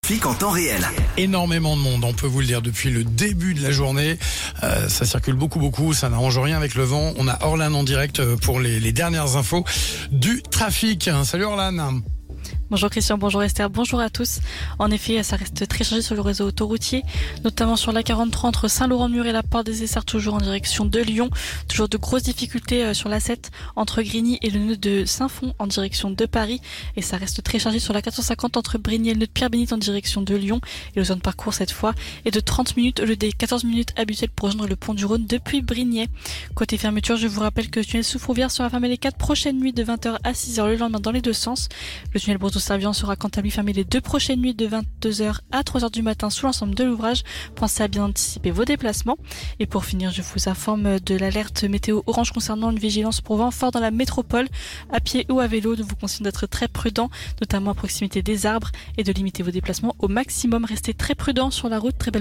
En temps réel. Énormément de monde, on peut vous le dire, depuis le début de la journée. Ça circule beaucoup, ça n'arrange rien avec le vent. On a Orlan en direct pour les dernières infos du trafic. Salut Orlan. Bonjour Christian, bonjour Esther, bonjour à tous. En effet, ça reste très chargé sur le réseau autoroutier, notamment sur la 43 entre Saint-Laurent-de-Mur et la Porte des Essarts, toujours en direction de Lyon. Toujours de grosses difficultés sur la 7 entre Grigny et le nœud de Saint-Fond en direction de Paris. Et ça reste très chargé sur la 450 entre Brigny et le nœud de Pierre-Bénite en direction de Lyon. Et le zone de parcours cette fois est de 30 minutes au lieu des 14 minutes habituelles pour rejoindre le pont du Rhône depuis Brignais. Côté fermeture, je vous rappelle que le tunnel sous Fourvière sera fermé les 4 prochaines nuits de 20h à 6h le lendemain dans les deux sens. Le tunnel Bordeaux-Servian sera quant à lui fermé les 2 prochaines nuits de 22h à 3h du matin sous l'ensemble de l'ouvrage. Pensez à bien anticiper vos déplacements. Et pour finir, je vous informe de l'alerte météo orange concernant une vigilance pour vent fort dans la métropole. À pied ou à vélo, nous vous conseillons d'être très prudents, notamment à proximité des arbres, et de limiter vos déplacements au maximum. Restez très prudents sur la route. Très belle